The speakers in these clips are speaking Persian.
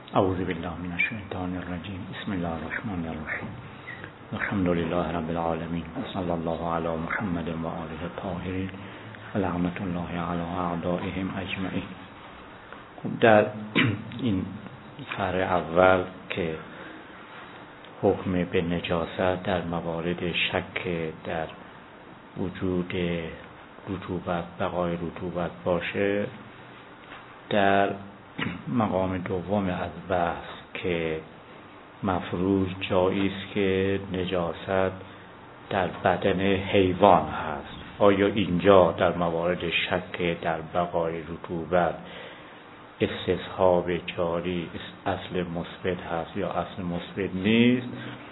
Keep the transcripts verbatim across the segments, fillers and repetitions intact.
اعوذ بالله من الشیطان الرجیم. بسم الله الرحمن الرحیم. الحمد لله رب العالمین و صلی الله علی محمد و آله الطاهرین و لعنت الله علی اعدائهم اجمعین. در این فرع اول که حکم به نجاست در موارد شک در وجود رطوبت، بقای رطوبت باشه، در مقام دوم از بحث که مفروض جایی است که نجاست در بدن حیوان هست، آیا اینجا در موارد شک در بقای رطوبت استصحاب جاری اصل مثبت هست یا اصل مثبت نیست؟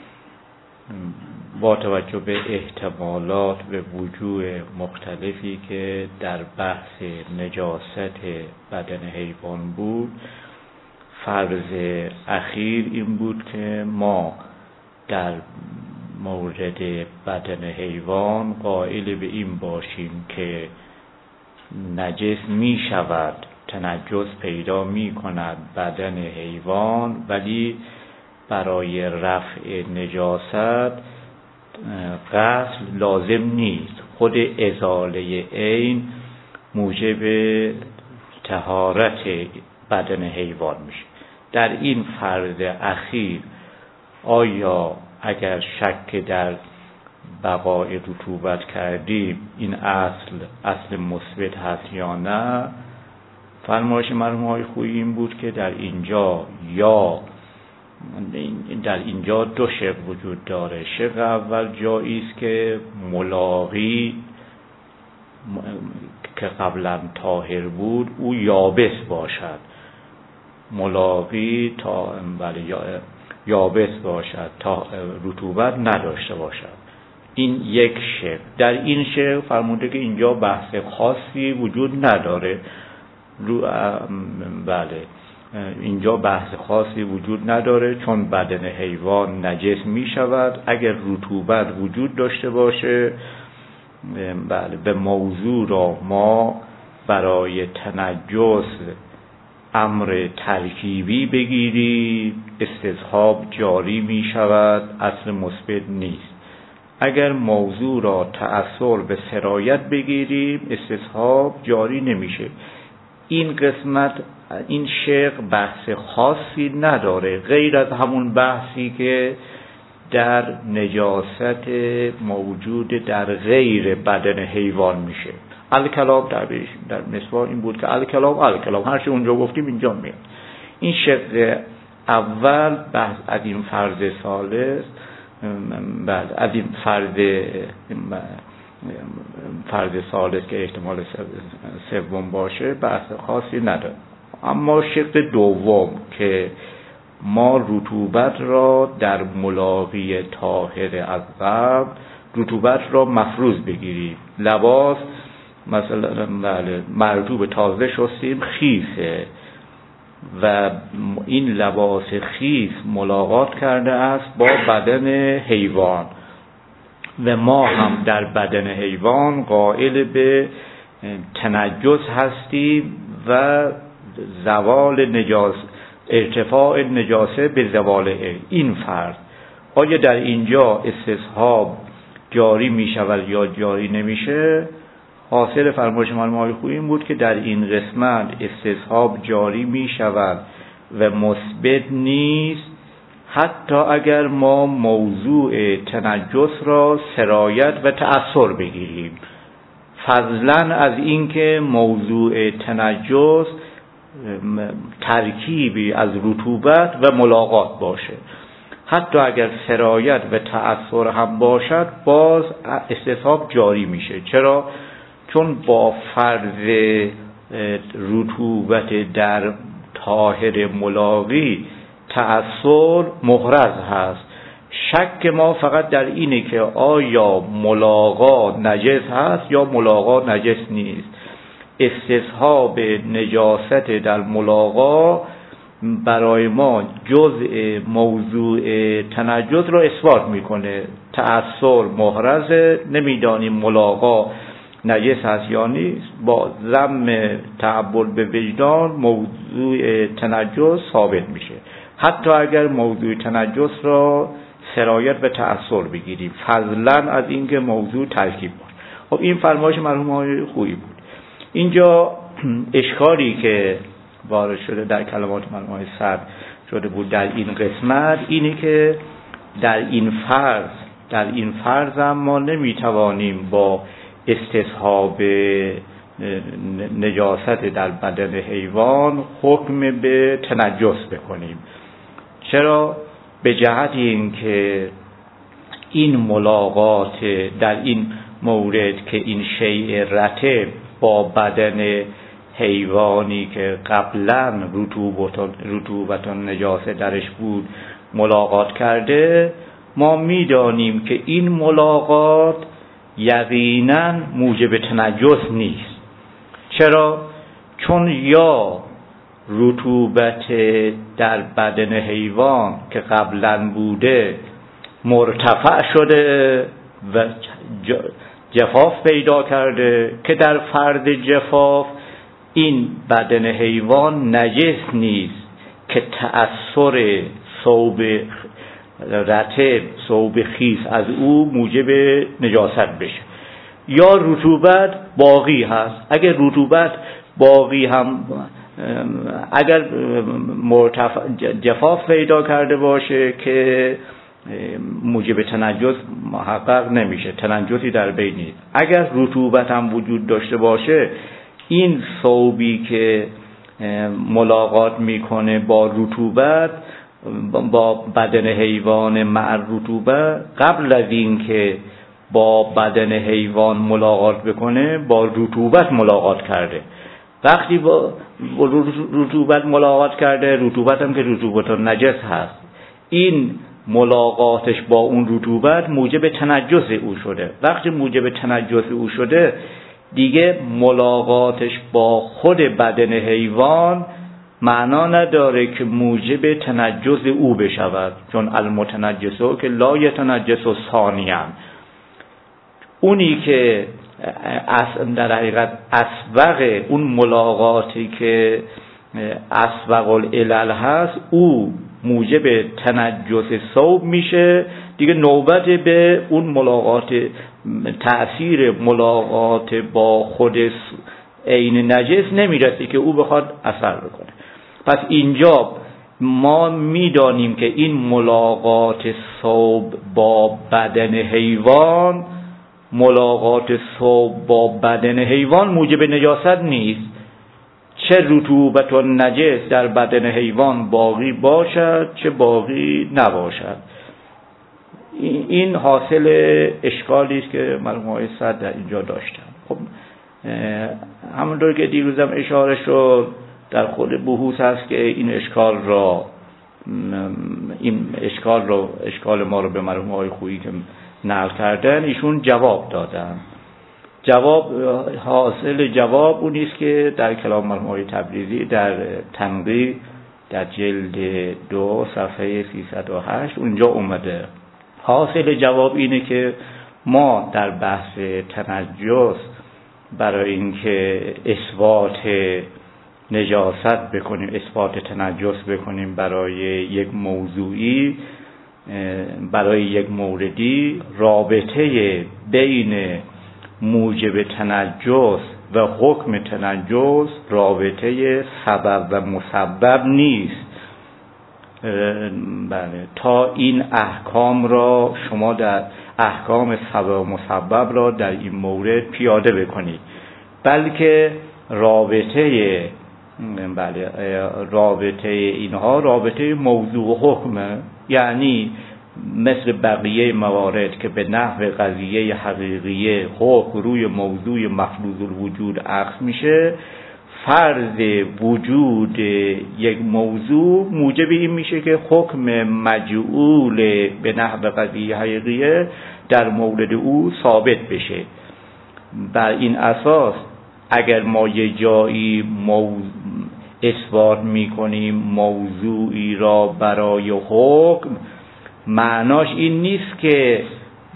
با توجه به احتمالات و وجوه مختلفی که در بحث نجاست بدن حیوان بود، فرض اخیر این بود که ما در مورد بدن حیوان قائل به این باشیم که نجس می شود، تنجس پیدا می کند بدن حیوان، ولی برای رفع نجاست غسل لازم نیست. خود ازاله عین موجب طهارت بدن حیوان میشه. در این فرض اخیر آیا اگر شک در بقای رطوبت کردیم این اصل اصل مثبت هست یا نه؟ فرمایش مرحوم های خویی این بود که در اینجا یا در اینجا دو شق وجود داره. شق اول جایی است که ملاقی که قبلا طاهر بود او یابس باشد، ملاقی تا بله یابس باشد، تا رطوبت نداشته باشد. این یک شق. در این شق فرموده که اینجا بحث خاصی وجود نداره. رو بله اینجا بحث خاصی وجود نداره، چون بدن حیوان نجس می شود اگر رطوبت وجود داشته باشه. بله به موضوع را ما برای تنجس امر ترکیبی بگیریم، استصحاب جاری می شود، اصل مثبت نیست. اگر موضوع را تأثر به سرایت بگیریم استصحاب جاری نمیشه. این قسمت این شق بحث خاصی نداره غیر از همون بحثی که در نجاست موجود در غیر بدن حیوان میشه. الکلام در در مثال این بود که الکلام الکلام هر چی اونجا گفتیم اینجا میاد. این شق اول بحث از این فرض ثالث، بعد از این فرض فرض ثالث که احتمال سوم باشه بحث خاصی نداره. اما شق دوم که ما رطوبت را در ملاقی طاهر از قبل رطوبت را مفروض بگیریم، لباس مثلا مرطوب تازه شستیم خیسه و این لباس خیس ملاقات کرده است با بدن حیوان و ما هم در بدن حیوان قائل به تنجس هستیم و زوال نجاست، ارتفاع نجاسه به زوال این فرض. آیا در اینجا استصحاب جاری می شود یا جاری نمیشه؟ حاصل فرمایش مرحوم خویی این بود که در این قسمت استصحاب جاری می شود و مثبت نیست، حتی اگر ما موضوع تنجس را سرایت و تأثر بگیریم، فضلا از اینکه موضوع تنجس ترکیبی از رطوبت و ملاقات باشه. حتی اگر سرایت و تأثر هم باشد باز استصحاب جاری میشه. چرا؟ چون با فرض رطوبت در طاهر ملاقی تأثر محرز هست. شک ما فقط در اینه که آیا ملاقا نجس هست یا ملاقا نجس نیست. استصحاب نجاست در ملاقا برای ما جزء موضوع تنجس را اثبات میکنه. تأثر محرز، نمیدانیم ملاقا نجس هست یا نیست، با ضم تعبد به وجدان موضوع تنجس ثابت میشه، حتی اگر موضوع تنجس را سرایت به تأثیر بگیریم، فضلا از اینکه موضوع ترکیب بود. خب این فرمایش مرحوم های خویی بود. اینجا اشکالی که وارد شده در کلمات مرحوم های صدر شده بود در این قسمت اینه که در این فرض در این فرض هم ما نمیتوانیم با استصحاب نجاست در بدن حیوان حکم به تنجس بکنیم. چرا؟ به جهت این که این ملاقات در این مورد که این شیء رطب با بدن حیوانی که قبلا رطوبت رطوبت نجاسه درش بود ملاقات کرده، ما میدانیم که این ملاقات یقینا موجب تنجس نیست. چرا؟ چون یا رطوبت در بدن حیوان که قبلا بوده مرتفع شده و جفاف پیدا کرده که در فرد جفاف این بدن حیوان نجس نیست که تأثیر ثوب رطب ثوب خیس از او موجب نجاست بشه، یا رطوبت باقی هست. اگر رطوبت باقی هم اگر مرتفع جفاف پیدا کرده باشه که موجب تنجس محقق نمیشه، تنجسی در بین نیست. اگر رطوبت هم وجود داشته باشه، این ثوبی که ملاقات میکنه با رطوبت با بدن حیوان مع رطوبت، قبل از این که با بدن حیوان ملاقات بکنه با رطوبت ملاقات کرده. وقتی با رطوبت ملاقات کرده، رطوبت هم که رطوبت نجس هست، این ملاقاتش با اون رطوبت موجب تنجس او شده. وقتی موجب تنجس او شده، دیگه ملاقاتش با خود بدن حیوان معنا نداره که موجب تنجس او بشود، چون المتنجسو که لا یتنجس ثانیاً. اونی که در حقیقت اسبق اون ملاقاتی که اسبق العلل هست، او موجب تنجس ثوب میشه دیگه. نوبت به اون ملاقات، تأثیر ملاقات با خود عین نجس نمیرسه که او بخواد اثر بکنه. پس اینجا ما میدانیم که این ملاقات ثوب با بدن حیوان ملاقات ثوب با بدن حیوان موجب نجاست نیست، چه رطوبت و نجس در بدن حیوان باقی باشد چه باقی نباشد. این حاصل اشکالی است که مرحوم آقای صدر در اینجا داشتن. خب همونطور که دیروزم اشاره شد، در خود بحوث هست که این اشکال را این اشکال رو اشکال ما رو به مرحوم آقای خویی که نقل کردن ایشون جواب دادن. جواب حاصل جواب اون است که در کلام مرحوم آقای تبریزی در تنقیح در جلد دو صفحه سیصد و هشت اونجا اومده. حاصل جواب اینه که ما در بحث تنجس برای اینکه اثبات نجاست بکنیم، اثبات تنجس بکنیم برای یک موضوعی، برای یک موردی، رابطه بین موجب تنجس و حکم تنجس رابطه سبب و مسبب نیست. بله، تا این احکام را شما در احکام سبب و مسبب را در این مورد پیاده بکنید، بلکه رابطه بله رابطه اینها رابطه موضوع و حکمه. یعنی مثل بقیه موارد که به نحو قضیه حقیقیه حکم روی موضوع مفروض الوجود عکس میشه، فرض وجود یک موضوع موجب این میشه که حکم مجعول به نحو قضیه حقیقیه در مورد او ثابت بشه. بر این اساس اگر ما یه جایی مو... اثبات میکنیم موضوعی را برای حکم، معناش این نیست که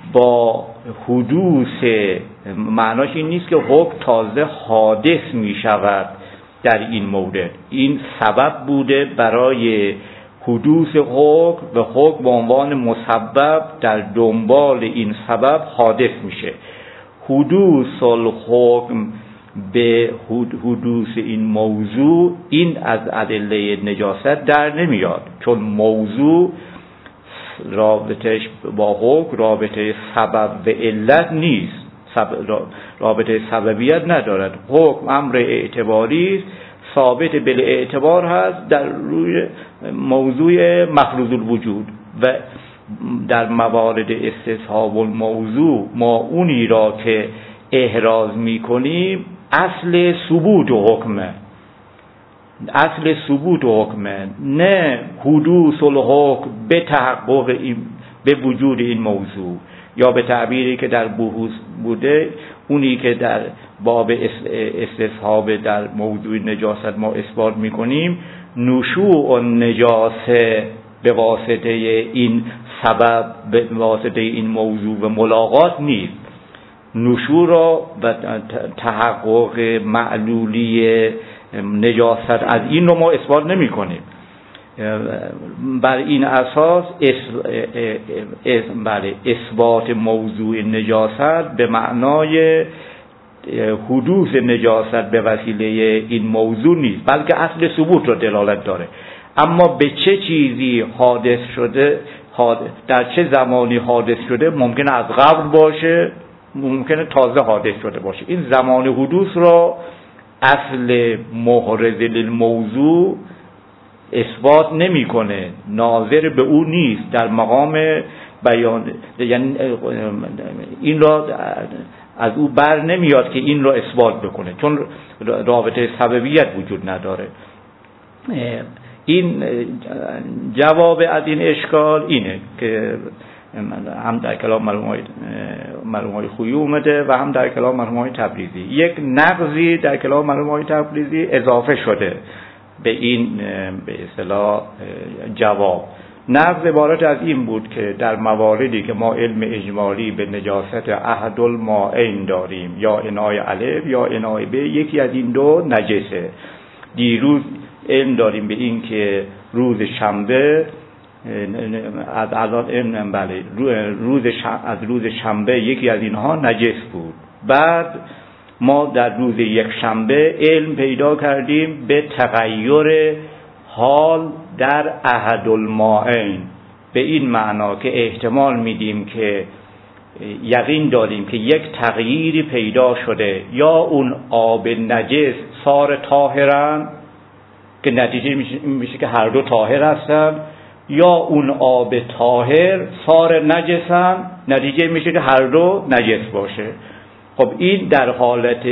با حدوث، معناش این نیست که حکم تازه حادث می شود در این مورد، این سبب بوده برای حدوث حکم و حکم به عنوان مسبب در دنبال این سبب حادث میشه. حدوث الحکم به حدوث این موضوع، این از ادله نجاست در نمیاد، چون موضوع رابطش با حکم رابطه سبب و علت نیست، رابطه سببیت ندارد. حکم امر اعتباری ثابت بالاعتبار هست در روی موضوع مفروض الوجود و در موارد استصحاب الموضوع ما اونی را که احراز میکنیم اصل ثبوت حکمه، اصل ثبوت حکمه، نه حدوث الحکم به تحقق این، به وجود این موضوع، یا به تعبیری که در بحوث بوده، اونی که در باب استصحاب در موضوع نجاست ما اثبات میکنیم، نشوع النجاسه به واسطه این سبب، به واسطه این موضوع و ملاقات نیست. نشوع را و تحقق معلولی نجاست از این رو ما اثبات نمی کنیم. بر این اساس بله اثبات موضوع نجاست به معنای حدوث نجاست به وسیله این موضوع نیست، بلکه اصل ثبوت را دلالت داره. اما به چه چیزی حادث شده، در چه زمانی حادث شده، ممکنه از قبل باشه، ممکنه تازه حادث شده باشه. این زمان حدوث را اصل محرز للموضوع اثبات نمیکنه، ناظر به او نیست در مقام بیان، یعنی این را از او بر نمیاد که این را اثبات بکنه، چون رابطه سببیت وجود نداره. این جواب از این اشکال اینه که هم در کلام مرحوم های خویی اومده و هم در کلام مرحوم های تبریزی. یک نقضی در کلام مرحوم های تبریزی اضافه شده به این به اصطلاح جواب. نقض عبارت از این بود که در مواردی که ما علم اجمالی به نجاست احد المائین داریم، یا انای الف یا انای ب، یکی از این دو نجسه. دیروز علم داریم به این که روز شنبه از الان علم بله روز از روز شنبه یکی از اینها نجس بود. بعد ما در روز یک شنبه علم پیدا کردیم به تغییر حال در احد المائین، به این معنا که احتمال میدیم که یقین داریم که یک تغییری پیدا شده، یا اون آب نجس صار طاهرن که نتیجه میشه که هر دو طاهر هستن، یا اون آب طاهر صار نجسن نتیجه میشه که هر دو نجس باشه. خب این در حالت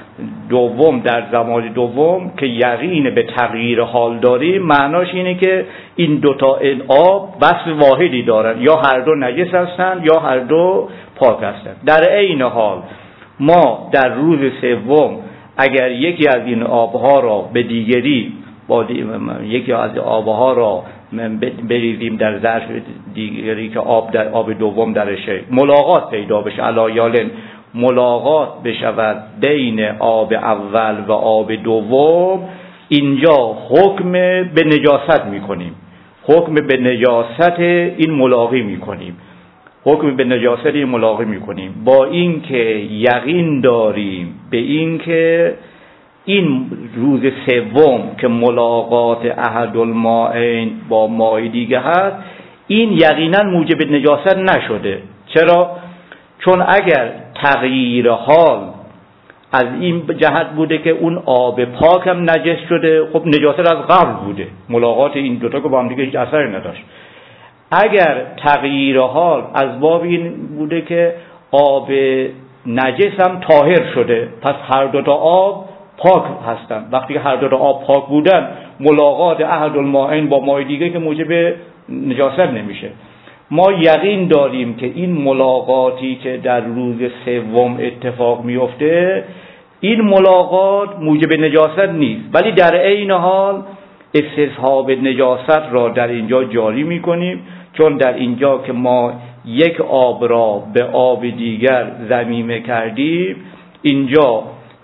دوم، در زمان دوم که یقین به تغییر حال داریم، معناش اینه که این دوتا آب وصف واحدی دارن، یا هر دو نجس هستن یا هر دو پاک هستن. در عین حال ما در روز سوم اگر یکی از این آبها را به دیگری با یکی از آبها را بریزیم در ظرف دیگری که آب در آب دوم درشه، ملاقات پیدا بشه، علایالن ملاقات بشود بین آب اول و آب دوم، اینجا حکم به نجاست میکنیم، حکم به نجاست این ملاقی میکنیم، حکم به نجاست این ملاقی میکنیم با این که یقین داریم به این که این روز سوم که ملاقات احد المائین با ماء دیگه هست، این یقینا موجب نجاست نشده. چرا؟ چون اگر تغییر حال از این جهت بوده که اون آب پاک هم نجس شده، خب نجاست از قبل بوده، ملاقات این دوتا که با هم دیگه هیچ اثری نداشت. اگر تغییر حال از باب این بوده که آب نجس هم طاهر شده، پس هر دوتا آب پاک هستن. وقتی که هر دوتا آب پاک بودن، ملاقات احد المائین با ماء دیگه که موجب نجاست نمیشه. ما یقین داریم که این ملاقاتی که در روز سوم اتفاق میفته، این ملاقات موجب نجاست نیست، ولی در عین حال استصحاب نجاست را در اینجا جاری میکنیم، چون در اینجا که ما یک آب را به آب دیگر ضمیمه کردیم، اینجا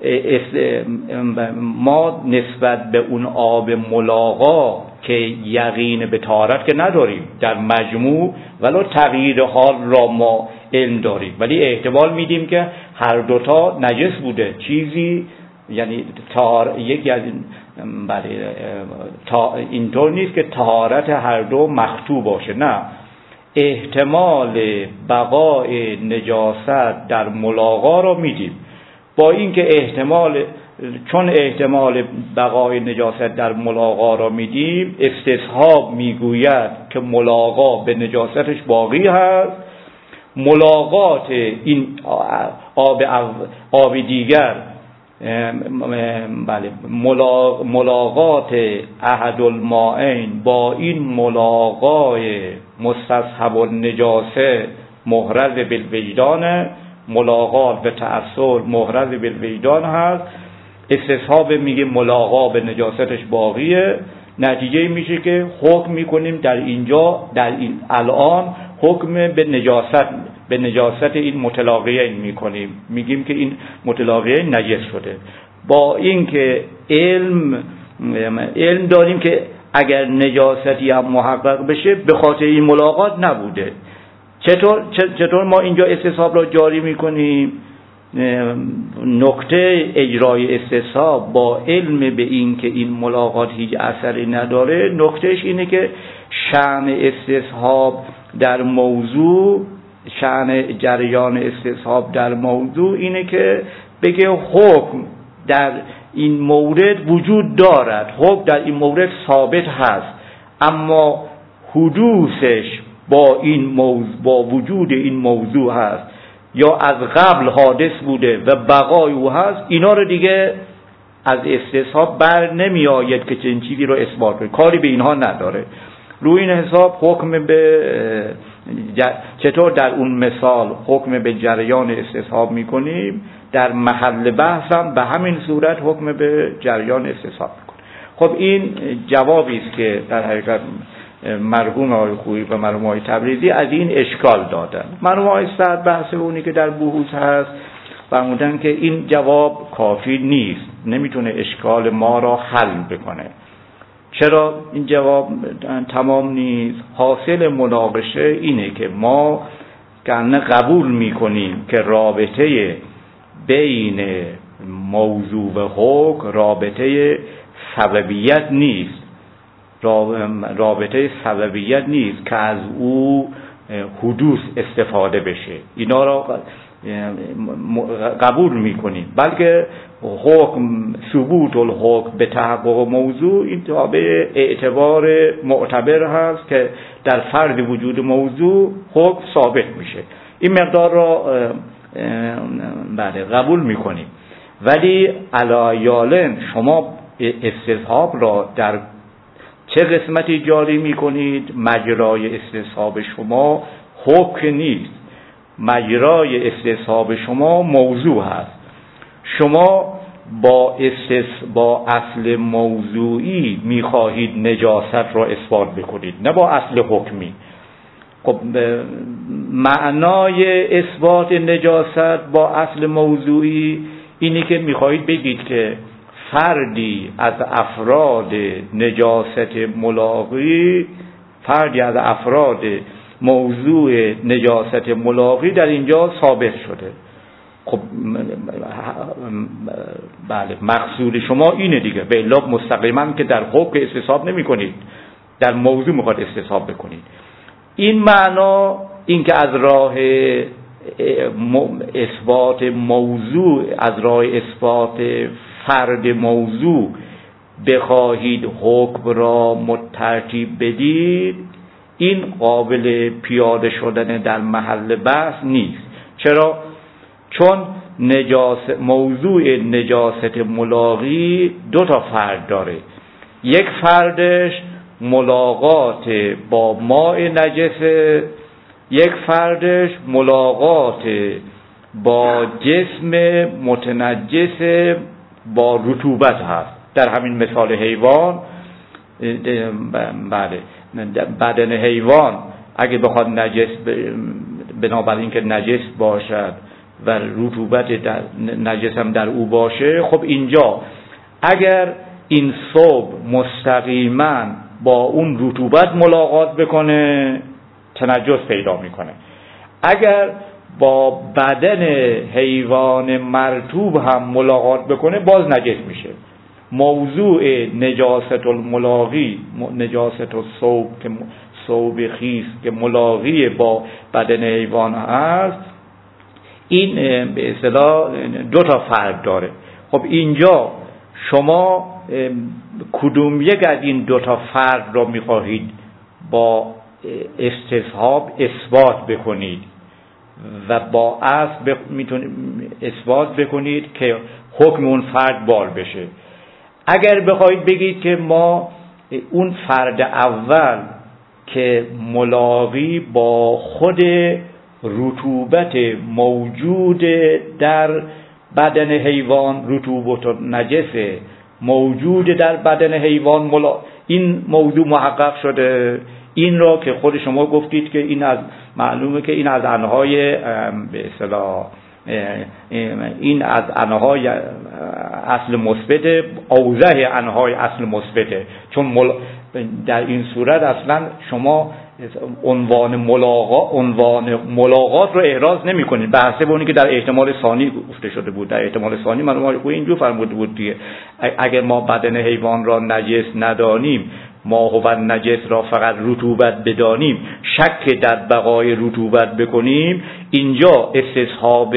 ما نسبت به اون آب ملاقا که یقین به طهارت که نداریم در مجموع، ولو تغییر حال را ما علم داریم، ولی احتمال میدیم که هر دوتا نجس بوده چیزی، یعنی طهار یکی از بله تا اینطور نیست که طهارت هر دو مخطو باشه، نه، احتمال بقای نجاست در ملاقا را میدیم. با اینکه احتمال چون احتمال بقای نجاست در ملاقا را میدیم، استصحاب میگوید که ملاقا به نجاستش باقی هست، ملاقات این آب آب دیگر بله ملاقات احد المائین با این ملاقای مستصحب النجاسه محرز بالوجدان، ملاقات به تأثیر محرز بالوجدان هست. استصحاب میگه ملاقات به نجاستش باقیه، نتیجه میشه که حکم میکنیم در اینجا در این الان حکم به نجاست به نجاست این متلاقیین میکنیم، میگیم که این متلاقیین نجس شده، با اینکه علم علم داریم که اگر نجاستی هم محقق بشه به خاطر این ملاقات نبوده. چطور چطور ما اینجا استصحاب را جاری میکنیم؟ نکته اجرای استصحاب با علم به این که این ملاقات هیچ اثری نداره، نکتهش اینه که شأن استصحاب در موضوع شأن جریان استصحاب در موضوع اینه که بگه حکم در این مورد وجود دارد، حکم در این مورد ثابت هست، اما حدوثش با این موضوع با وجود این موضوع هست یا از قبل حادث بوده و بقای او هست، اینا رو دیگه از استصحاب بر نمی آید که چنین چیزی رو اثبات کنه، کاری به اینها نداره. روی این حساب حکم به چطور در اون مثال حکم به جریان استصحاب میکنیم، در محل بحث هم به همین صورت حکم به جریان استصحاب میکنیم. خب این جوابی است که در حقیقت مرحوم آقای خویی و مرحوم آقای تبریزی از این اشکال دادن. مرحوم آقای سعد بحث اونی که در بحوث هست فرمودن که این جواب کافی نیست، نمیتونه اشکال ما را حل بکنه. چرا این جواب تمام نیست؟ حاصل مناقشه اینه که ما کنه قبول میکنیم که رابطه بین موضوع و حکم رابطه سببیت نیست، رابطه سببیت نیست که از او حدوث استفاده بشه، اینا را قبول میکنیم، بلکه حکم ثبوت الحکم به تحقق موضوع این تابع اعتبار معتبر هست که در فرض وجود موضوع حکم ثابت میشه، این مقدار را بله قبول میکنیم. ولی علایالن شما استصحاب را در چه قسمتی جاری میکنید؟ مجرای استصحاب شما حکم نیست، مجرای استصحاب شما موضوع هست. شما با استص با اصل موضوعی میخواهید نجاست را اثبات بکنید، نه با اصل حکمی. خب معنای اثبات نجاست با اصل موضوعی اینی که میخواهید بگید که فردی از افراد نجاست ملاقی، فردی از افراد موضوع نجاست ملاقی در اینجا ثابت شده. خب بله مقصود شما اینه دیگه، به الا مستقیما که در حکم استصحاب نمی کنید، در موضوع میخواد استصحاب بکنید. این معنا این که از راه اثبات موضوع، از راه اثبات فرد موضوع بخواهید حکم را مترتیب بدید، این قابل پیاده شدن در محل بحث نیست. چرا؟ چون نجاست موضوع نجاست ملاقی دو تا فرد داره، یک فردش ملاقات با ماء نجسه، یک فردش ملاقات با جسم متنجس با رطوبت هست. در همین مثال حیوان، بله بدن حیوان اگه بخواد نجس بنابراین که نجس باشد و رطوبت در نجس هم در او باشه، خب اینجا اگر این ثوب مستقیما با اون رطوبت ملاقات بکنه تنجس پیدا میکنه. اگر با بدن حیوان مرطوب هم ملاقات بکنه باز نجس میشه. موضوع نجاست الملاقی، نجاست الثوب که ثوب خیس که ملاقی با بدن حیوان هست، این به اصطلاح دو تا فرق داره. خب اینجا شما کدوم یک از این دو تا فرق را میخواهید با استصحاب اثبات بکنید و با اصل میتونید اثبات بکنید که حکم اون فرد بار بشه. اگر بخواید بگید که ما اون فرد اول که ملاقی با خود رطوبت موجود در بدن حیوان، رطوبت و نجسه موجود در بدن حیوان، ملا... این موضوع محقق شده. این را که خود شما گفتید که این از معلومه که این از انهای به اصطلاح این از انهای اصل مثبت، اوضح انهای اصل مثبته، چون مل... در این صورت اصلا شما عنوان ملاقات عنوان ملاقات رو احراز نمی کنید، به حسب اونی که در احتمال ثانی گفته شده بود. در احتمال ثانی من اینجور فرموده بود دیگه، اگر ما بدن حیوان را نجس ندانیم، ما هو نجس را فقط رطوبت بدانیم، شک در بقای رطوبت بکنیم، اینجا استصحاب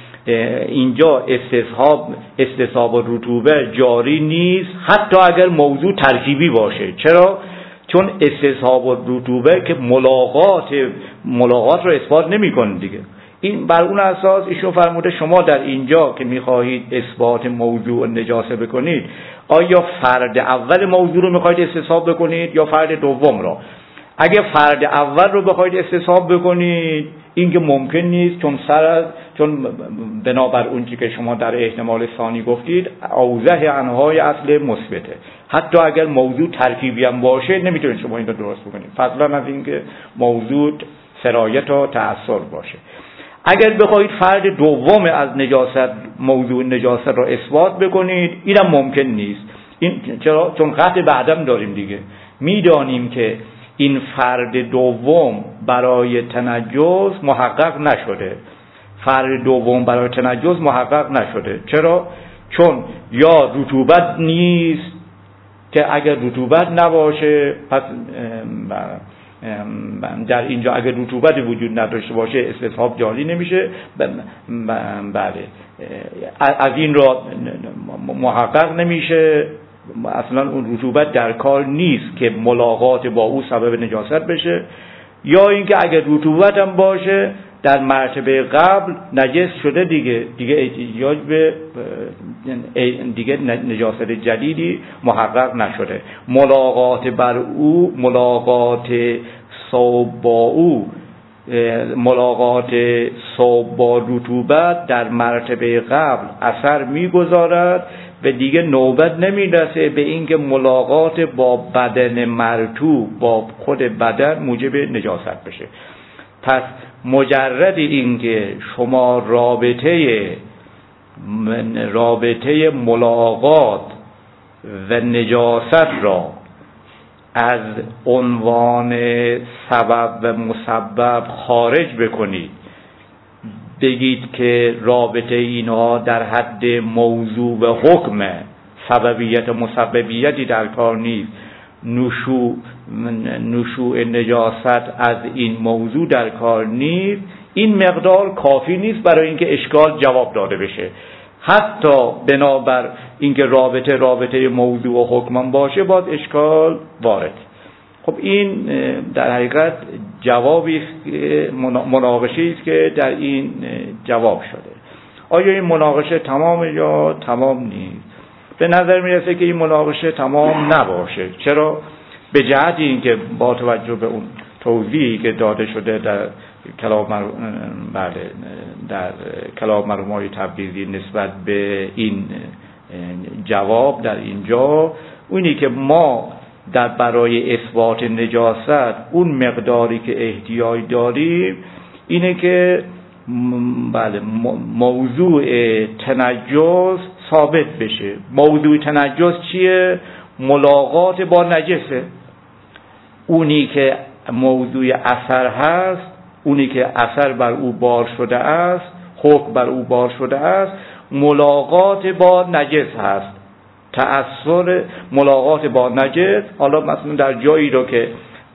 اینجا استصحاب استصحاب رطوبت جاری نیست، حتی اگر موضوع ترکیبی باشه. چرا؟ چون استصحاب رطوبت که ملاقات ملاقات رو اثبات نمی‌کنه دیگه. این بر اون اساس ایشون فرموده شما در اینجا که می‌خواهید اثبات موضوع نجاسه بکنید، آیا فرد اول موضوع رو می‌خواهید استصحاب بکنید یا فرد دوم را؟ اگه فرد اول رو بخواید استصحاب بکنید این که ممکن نیست، چون سر از چون بنابر اون چیزی که شما در احتمال ثانی گفتید اوضح انهای اصل مثبته، حتی اگر موضوع ترکیبی هم باشه نمیتونید شما این رو درست بکنید، فضلا از این که موضوع سرایت و تأثیر باشه. اگر بخواید فرد دوم از نجاست موضوع نجاست رو اثبات بکنید اینم ممکن نیست. این چرا؟ چون قطع بعدم داریم دیگه، میدانیم که این فرد دوم برای تنجس محقق نشده، فرد دوم برای تنجس محقق نشده. چرا؟ چون یا رطوبت نیست که اگر رطوبت نباشه پس در اینجا اگر رطوبت وجود نداشته باشه استصحاب جاری نمیشه. بله از این را محقق نمیشه، اصلا اون رطوبت در کار نیست که ملاقات با او سبب نجاست بشه، یا اینکه اگر رطوبت هم باشه در مرتبه قبل نجس شده دیگه دیگه احتیاج به دیگه نجاست جدیدی محقق نشده. ملاقات بر او، ملاقات ثوب با او، ملاقات ثوب با رطوبت در مرتبه قبل اثر میگذارد و دیگه نوبت نمیرسه به اینکه ملاقات با بدن مرطوب با خود بدن موجب نجاست بشه. پس مجرد اینکه شما رابطه رابطه ملاقات و نجاست را از عنوان سبب و مسبب خارج بکنید، بگید که رابطه اینها در حد موضوع و حکم، سببیت و مسببیتی در کار نیست، نشوع نشوع نجاست از این موضوع در کار نیست، این مقدار کافی نیست برای اینکه اشکال جواب داده بشه. حتی بنابر اینکه رابطه رابطه موضوع و حکم باشه باز اشکال وارد. خب این در حقیقت جوابی مناقشه‌ای است که در این جواب شده. آیا این مناقشه تمام یا تمام نیست؟ به نظر میرسه که این مناقشه تمام نباشه. چرا؟ به جهت اینکه با توجه به اون توضیحی که داده شده در کلام مر... بله در کلام مرحومای تبریزی نسبت به این جواب در اینجا، اونی که ما در برای اثبات نجاست اون مقداری که احتیاج داریم اینه که بله موضوع تنجس ثابت بشه. موضوع تنجس چیه؟ ملاقات با نجسه. اونی که موضوع اثر هست، اونی که اثر بر او بار شده است، حکم بر او بار شده است، ملاقات با نجس هست. تأثیر ملاقات با نجس، حالا مثلا در جایی رو که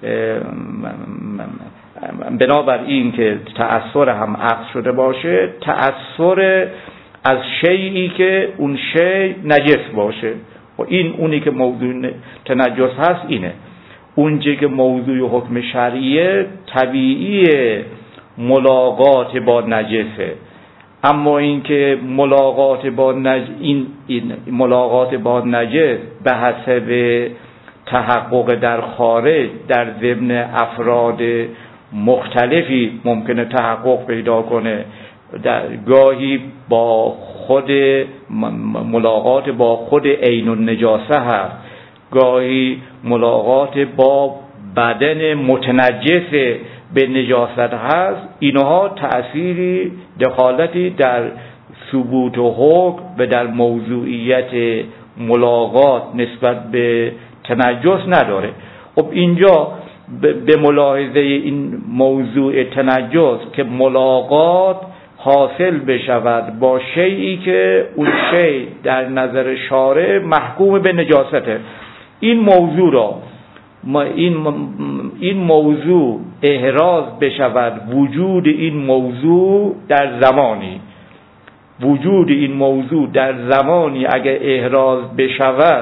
بنابر این که تأثیر هم عقد شده باشه، تأثیر از شیئی که اون شی نجس باشه، و این اونی که موضوع تنجس هست اینه. اونجا که موضوع حکم شرعیه طبیعیه ملاقات با نجسه، اما این که ملاقات با نج... این... این ملاقات با نجس به حسب تحقق در خارج در ضمن افراد مختلفی ممکنه تحقق پیدا کنه. در گاهی با خود ملاقات با خود عین النجاسه هست، گاهی ملاقات با بدن متنجس به نجاست هست. اینها تأثیری دخالتی در ثبوت و حکم و در موضوعیت ملاقات نسبت به تنجس نداره. خب اینجا به ملاحظه این موضوع تنجس که ملاقات حاصل بشود با شیئی که اون شی در نظر شارع محکوم به نجاسته، این موضوع را این این موضوع احراز بشود، وجود این موضوع در زمانی وجود این موضوع در زمانی اگر احراز بشود،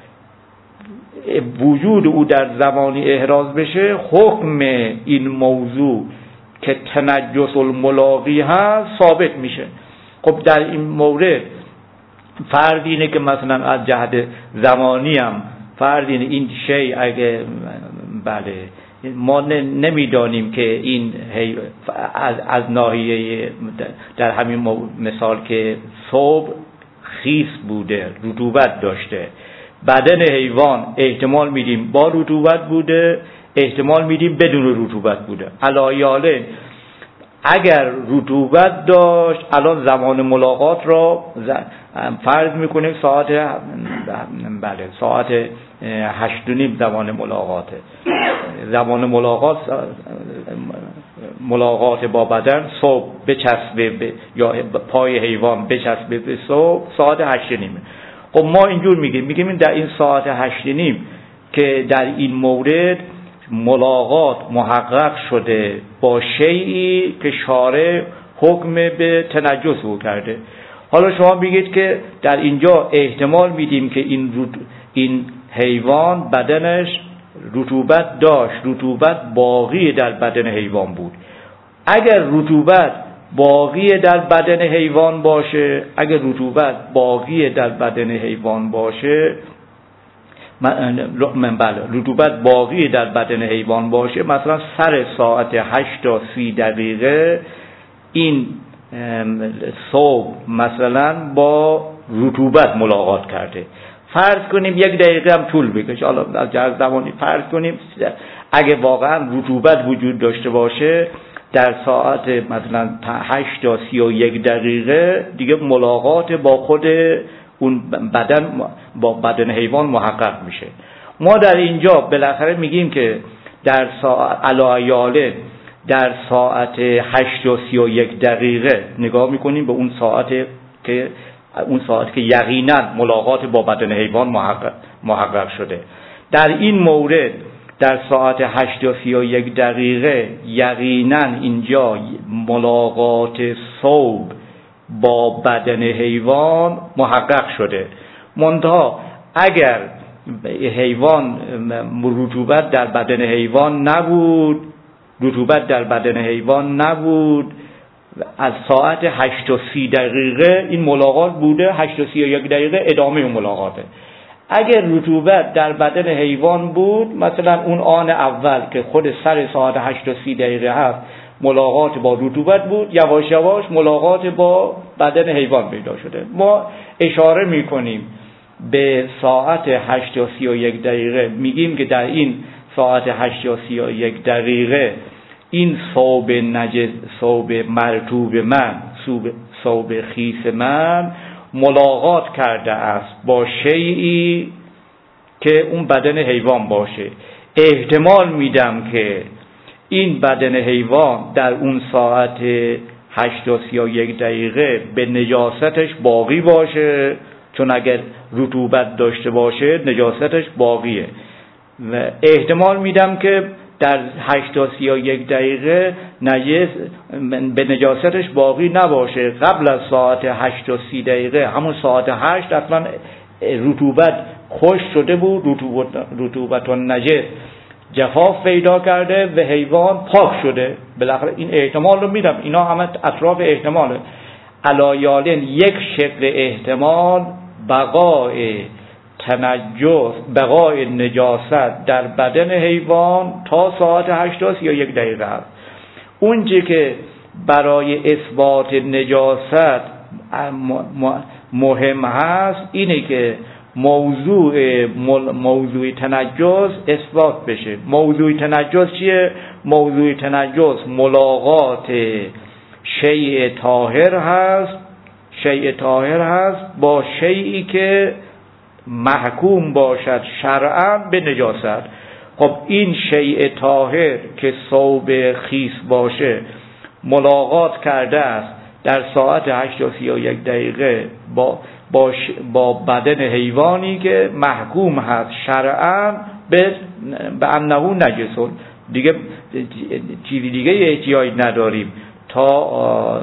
وجود او در زمانی احراز بشه، حکم این موضوع که تنجس الملاقی هست ثابت میشه. خب در این مورد فرض اینه که مثلا از جهت زمانی هم فرض اینه این شی اگه بله ما نمیدانیم که این از, از ناحیه در همین مثال که صبح خیس بوده، رطوبت داشته، بدن حیوان احتمال میدیم با رطوبت بوده، احتمال میدیم بدون رطوبت بوده. علایاله اگر رطوبت داشت الان زمان ملاقات را فرض میکنیم ساعت بله ساعت هشت و نیم زمان ملاقاته. زمان ملاقات ملاقات با بدن صبح بچسبه ب... یا پای حیوان بچسبه به صبح ساعت هشت و نیم. خب ما اینجور میگیم میگیم در این ساعت هشت و نیم که در این مورد ملاقات محقق شده با شیئی که شارع حکم به تنجس او کرده. حالا شما بگید که در اینجا احتمال میدیم که این این حیوان بدنش رطوبت داشت، رطوبت باقی در بدن حیوان بود. اگر رطوبت باقی در بدن حیوان باشه اگر رطوبت باقی در بدن حیوان باشه من بله رطوبت باقی در بدن حیوان باشه، مثلا سر ساعت هشت تا سی دقیقه این صبح مثلا با رطوبت ملاقات کرده. فرض کنیم یک دقیقه هم طول بکشه، حالا از جهت زمانی فرض کنیم اگه واقعا رطوبت وجود داشته باشه در ساعت مثلا هشت تا سی و یک دقیقه دیگه ملاقات با خود اون بدن با بدن حیوان محقق میشه. ما در اینجا بالاخره میگیم که در ساعت علایاله در ساعت هشت و سی و یک دقیقه نگاه میکنیم به اون ساعت که اون ساعت که یقینا ملاقات با بدن حیوان محقق, محقق شده. در این مورد در ساعت هشت و سی و یک دقیقه یقینا اینجا ملاقات صبح با بدن حیوان محقق شده. منتها اگر حیوان رطوبت در بدن حیوان نبود رطوبت در بدن حیوان نبود از ساعت هشت و سی دقیقه این ملاقات بوده، هشت و سی و یک دقیقه ادامه اون ملاقاته. اگر رطوبت در بدن حیوان بود، مثلا اون آن اول که خود سر ساعت هشت و سی دقیقه هست ملاقات با رطوبت بود، یواش یواش ملاقات با بدن حیوان پیدا شده. ما اشاره میکنیم به ساعت هشت و سی و یک دقیقه، میگیم که در این ساعت هشت و سی و یک دقیقه این ثوب نجس، ثوب مرطوب من، ثوب خیس من ملاقات کرده است با شیئی که اون بدن حیوان باشه. احتمال میدم که این بدن حیوان در اون ساعت هشت تا سی و یک دقیقه به نجاستش باقی باشه، چون اگر رطوبت داشته باشه نجاستش باقیه. و احتمال میدم که در هشت تا سی و یک دقیقه نجس به نجاستش باقی نباشه. قبل از ساعت هشت تا سی دقیقه، همون ساعت هشت اصلا رطوبت خشک شده بود، رطوبت, رطوبت و نجس جفاف پیدا کرده و حیوان پاک شده. بالاخره این احتمال رو میدم، اینا همه اطراف احتماله. علایالن یک شکل احتمال بقای تنجس، بقای نجاست در بدن حیوان تا ساعت هشت تا سی و یک دقیقه است. اونچه که برای اثبات نجاست مهم هست اینه که موضوع موضوع تنجس اثبات بشه. موضوع تنجس چیه؟ موضوع تنجس ملاقات شیء طاهر هست، شیء طاهر هست با شیئی که محکوم باشد شرعاً به نجاست. خب این شیء طاهر که ثوب خیس باشه ملاقات کرده است در ساعت هشت تا سی و یک دقیقه با با, با بدن حیوانی که محکوم هست شرعاً به به انه نجسون. دیگه چیزی دیگه احتیاج نداریم تا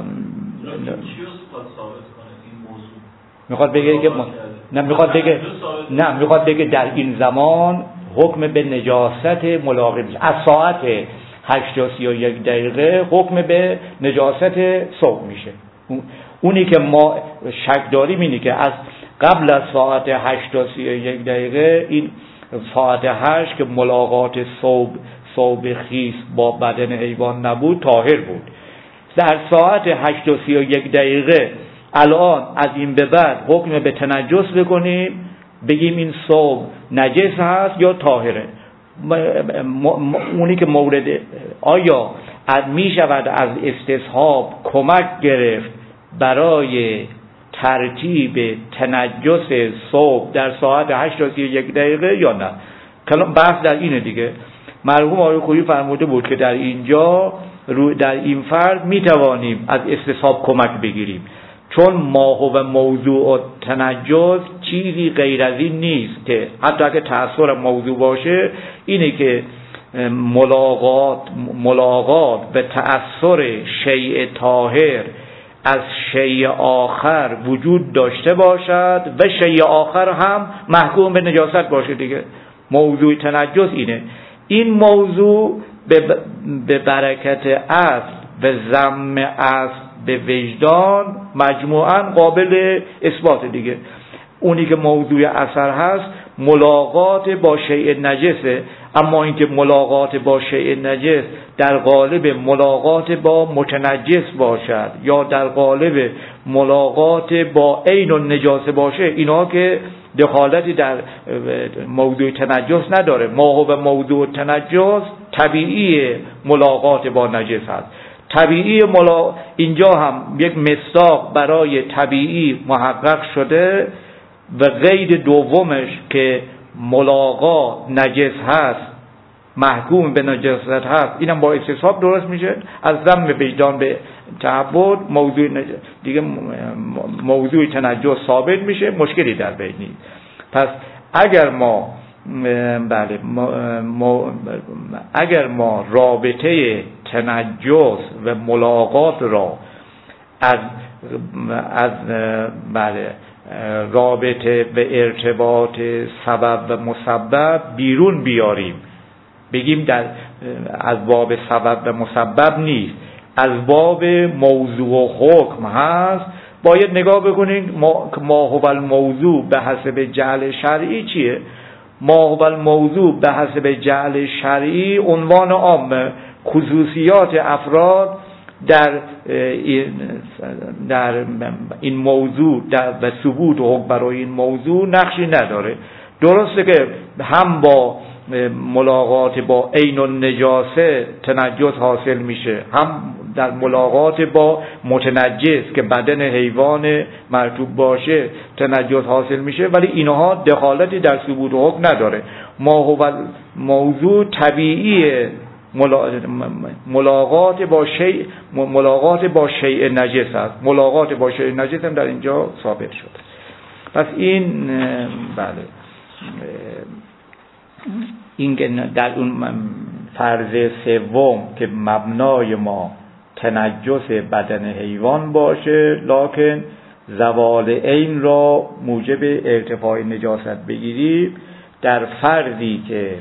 میخواد بگه که نه میخواد بگه نه میخواد بگه در این زمان حکم به نجاست ملاقات میشه. از ساعت هشت تا سی و یک دقیقه حکم به نجاست ثوب میشه. اونی که ما شک داریم اینی که از قبل از ساعت هشت تا سی و یک دقیقه، این ساعت هشت که ملاقات ثوب ثوب خیس با بدن حیوان نبود، طاهر بود. در ساعت هشت تا سی و یک دقیقه الان از این به بعد حکم به تنجس بکنیم، بگیم این ثوب نجس هست یا طاهره. اونی که مورد آیا از می شود از استصحاب کمک گرفت برای ترتیب تنجس ثوب در ساعت هشت تا سی و یک دقیقه یا نه؟ کلام بحث در اینه دیگه. مرحوم آقای خویی فرموده بود که در اینجا رو در این فرد می توانیم از استصحاب کمک بگیریم، چون ماهو و موضوع و تنجس چیزی غیر از این نیست که حتی اگه تأثیر موضوع باشه اینه که ملاقات ملاقات به تأثیر شیء طاهر از شیء آخر وجود داشته باشد و شیء آخر هم محکوم به نجاست باشه دیگه. موضوع تنجس اینه. این موضوع به برکت اصل به ضم اصل به وجدان مجموعاً قابل اثبات دیگه. اونی که موضوع اثر هست ملاقات با شیء نجسه، اما اینکه ملاقات با شیء نجس در قالب ملاقات با متنجس باشد یا در قالب ملاقات با عین النجاسه باشه، اینا که دخالتی در موضوع تنجس نداره. ما هو موضوع تنجس طبیعی ملاقات با نجس هست. طبیعی ملا... اینجا هم یک مصداق برای طبیعی محقق شده و قید دومش که ملاقات نجس هست، محکوم به نجاست هست، اینم با استصحاب درست میشه. از ضم وجدان به تعبد موضوع نج... دیگه موضوع تنجس ثابت میشه، مشکلی در بین نیست. پس اگر ما بله ما... ما... اگر ما رابطه تنجس و ملاقات را از از بله رابطه به ارتباط سبب و مسبب بیرون بیاریم، بگیم در از باب سبب و مسبب نیست، از باب موضوع و حکم هست، باید نگاه بکنید ما ما هو الموضوع به حسب جعل شرعی چیه. ما هو الموضوع به حسب جعل شرعی عنوان عام، خصوصیات افراد در این در این موضوع در و ثبوت حکم برای این موضوع نقشی نداره. درسته که هم با ملاقات با عین النجاسه تنجس حاصل میشه، هم در ملاقات با متنجس که بدن حیوان مرطوب باشه تنجس حاصل میشه، ولی اینها دخالتی در ثبوت حکم نداره. ما هو موضوع طبیعیه ملاقات با شیء ملاقات با شیء نجس است. ملاقات با شیء نجس هم در اینجا ثابت شده. پس این بله این در اون فرض سوم که مبنای ما تنجس بدن حیوان باشه، لکن زوال عین را موجب ارتفاع نجاست بگیریم، در فرضی که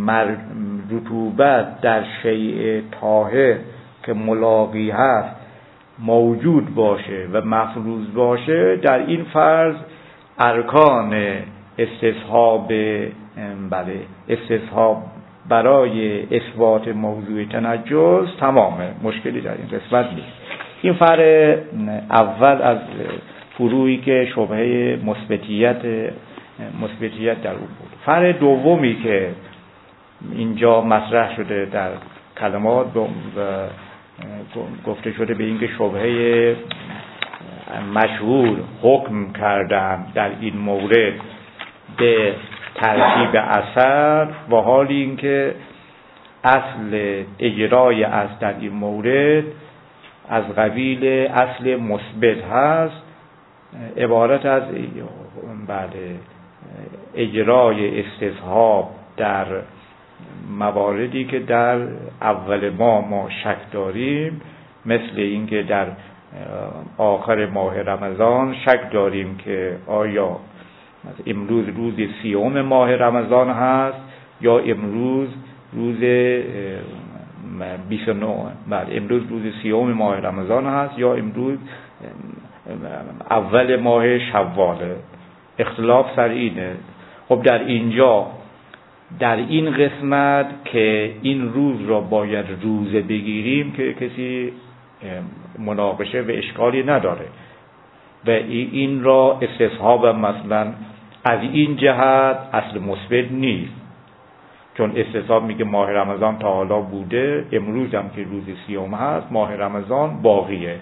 رطوبت در شیء طاهر که ملاقی هست موجود باشه و مفروض باشه، در این فرض ارکان استصحاب بله استصحاب برای اثبات موضوع تنجس تمامه، مشکلی در این قسمت نیست. این فرع اول از فروعی که شبهه مثبتیت مثبتیت در اون بود. فرع دومی که اینجا مطرح شده در کلمات و گفته شده به اینکه شبهه مشهور حکم کردن در این مورد به ترتیب اثر، و حالی اینکه اصل اجرای از در این مورد از قبیل اصل مثبت هست، عبارت از بله اجرای استصحاب در مواردی که در اول ما ما شک داریم، مثل اینکه در آخر ماه رمضان شک داریم که آیا امروز روز سیوم ماه رمضان هست یا امروز روز بیست و نه، بله امروز روز سیوم ماه رمضان هست یا امروز اول ماه شواله. اختلاف سر اینه. خب در اینجا در این قسمت که این روز را باید روزه بگیریم که کسی مناقشه و اشکالی نداره و این را استصحاب مثلا از این جهت اصل مثبت نیست، چون استصحاب میگه ماه رمضان تا حالا بوده، امروز هم که روز سیوم هست ماه رمضان باقیه.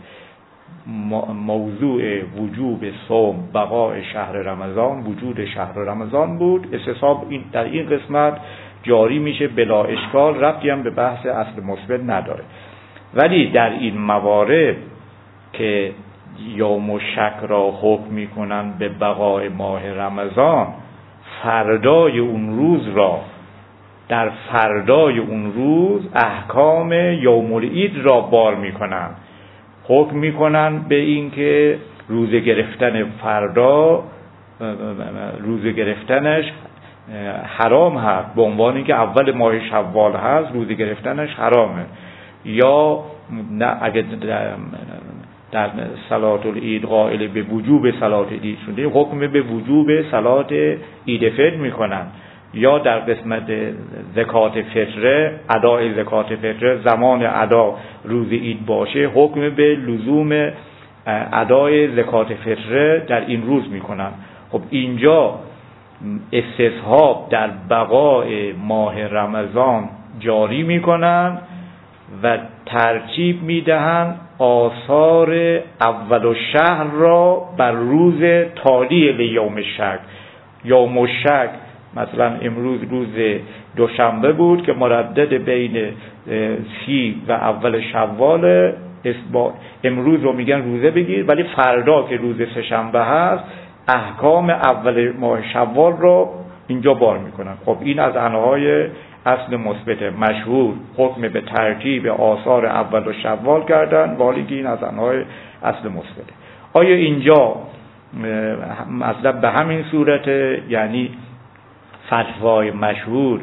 موضوع وجوب صوم بقای شهر رمضان وجود شهر رمضان بود، استصحاب این در این قسمت جاری میشه بلا اشکال، ربطی هم به بحث اصل مثبت نداره. ولی در این موارد که یوم شک را حکم میکنن به بقای ماه رمضان، فردای اون روز را در فردای اون روز احکام یوم العید را بار میکنن، حکم میکنن به این که روزه گرفتن فردا روزه گرفتنش حرام هست، به عنوان اینکه اول ماه شوال هست روزه گرفتنش حرامه. یا نه اگه در, در صلات العید قائل به وجوب صلات عید شده، حکم به وجوب صلات عید فطر میکنن. یا در قسمت زکات فطره، ادای زکات فطره زمان ادا روز عید باشه، حکم به لزوم ادای زکات فطره در این روز میکنن. خب اینجا استصحاب در بقای ماه رمضان جاری میکنن و ترتیب میدهن آثار اول الشهر را بر روز تالی لیوم شک. یوم شک مثلا امروز روز دوشنبه بود که مردد بین سی و اول شوال، امروز رو میگن روزه بگیر، ولی فردا که روز سه‌شنبه هست احکام اول ماه شوال رو اینجا بار میکنن. خب این از انواع اصل مثبت مشهور حکم به ترتیب آثار اول و شوال کردن، ولی که این از انواع اصل مثبت. آیا اینجا مثلا به همین صورت، یعنی فتوای مشهور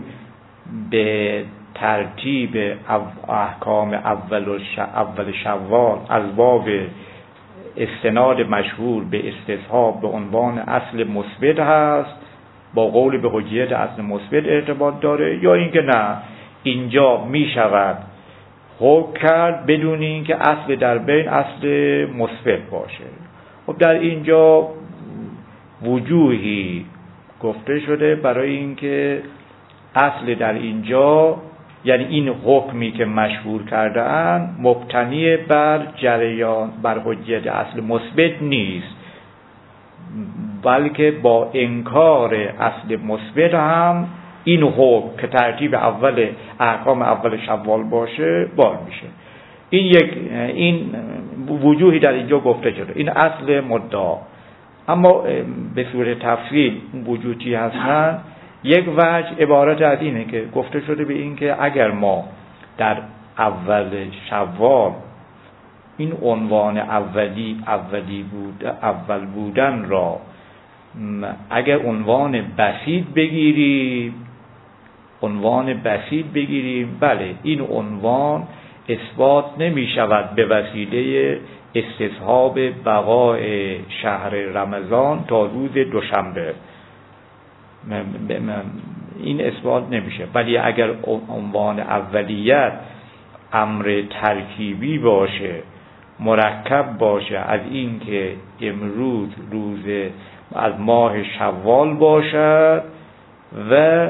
به ترتیب احکام اول شوال از باب استناد مشهور به استصحاب به عنوان اصل مثبت هست، با قول به حجیت اصل مثبت ارتباط داره، یا اینکه نه اینجا می شود حکم کرد بدون اینکه اصل در بین اصل مثبت باشه؟ خب در اینجا وجوهی گفته شده برای اینکه اصل در اینجا یعنی این حکمی که مشهور کرده اند مبتنی بر جریان بر حجت اصل مثبت نیست، بلکه با انکار اصل مثبت هم این حکم که ترتیب اول احکام اول شوال باشه بار میشه. این یک این وجوهی در اینجا گفته شده، این اصل مدعا. اما به صورت تفصیل وجودی هستن. یک وجه عبارت از اینه که گفته شده به این که اگر ما در اول شوال این عنوان اولی اولی بود اول بودن را اگر عنوان بسیط بگیریم عنوان بسیط بگیریم بله این عنوان اثبات نمی شود به وسیله استصحاب بقای شهر رمضان تا روز دوشنبه، این اثبات نمیشه. ولی اگر عنوان اولیت امر ترکیبی باشه، مرکب باشه از این که امروز روز از ماه شوال باشد و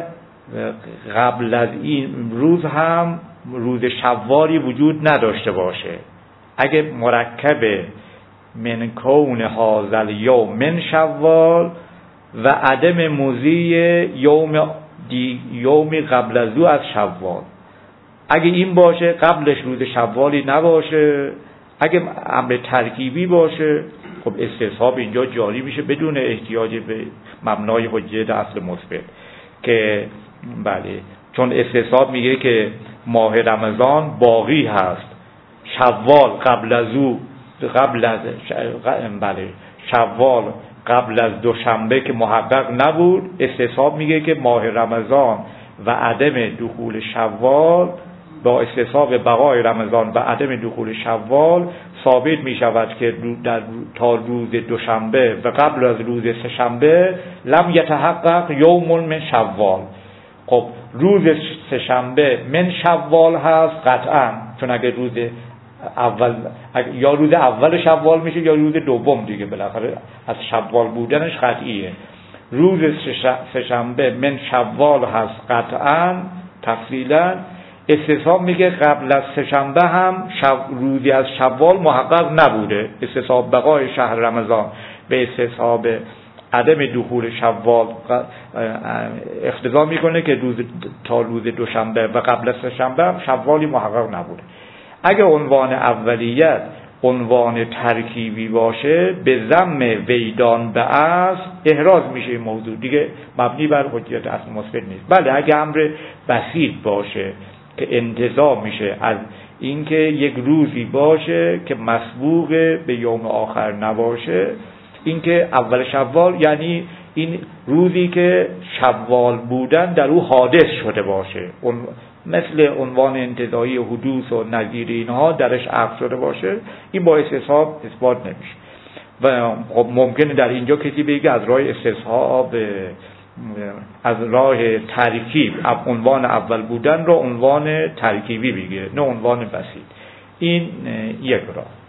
قبل از این روز هم روز شوالی وجود نداشته باشه، اگه مرکب من کون هازل یوم من شوال و عدم مضی یوم دی یوم قبل از او از شوال، اگه این باشه قبلش روز شوالی نباشه، اگه امر ترکیبی باشه خب استصحاب اینجا جاری میشه بدون احتیاج به مبنای حجت اصل مثبت که بله، چون استصحاب میگه که ماه رمضان باقی هست، شوال قبل از او قبل از بله شوال قبل از دوشنبه که محقق نبود، استصحاب میگه که ماه رمضان و عدم دخول شوال با استصحاب بقای رمضان و عدم دخول شوال ثابت می شود که در تا روز دوشنبه و قبل از روز سه‌شنبه لم یتحقق یوم من شوال. خب روز سه‌شنبه من شوال هست قطعا، چون اگه روز اول یا روز اول شوال میشه یا روز دوم دیگه، بالاخره از شوال بودنش قطعیه. روز سه‌شنبه من شوال هست قطعا. تفصیلا استصحاب میگه قبل از سه‌شنبه هم شو روزی از شوال محقق نبوده، استصحاب بقای شهر رمضان به استصحاب عدم دخول شوال اقتضا میکنه که روز تا روز دوشنبه و قبل از سه‌شنبه هم شوالی محقق نبوده. اگه عنوان اولیت عنوان ترکیبی باشه به ضم ویدان به اصل احراز میشه این موضوع دیگه، مبنی بر حجت اصل مثبت نیست. بله اگه امر بسیط باشه که انتزاع میشه از اینکه یک روزی باشه که مسبوق به یوم آخر نباشه، اینکه اول شوال یعنی این روزی که شوال بودن در او حادث شده باشه، اون مثل عنوان انتزاعی حدوث و نظیر اینها درش عقد شده باشه، این با استصحاب اثبات نمیشه. و خب ممکنه در اینجا کسی بگه از راه استصحاب از راه ترکیب عنوان اول بودن رو عنوان ترکیبی بگیره، نه عنوان بسیط. این یک راه.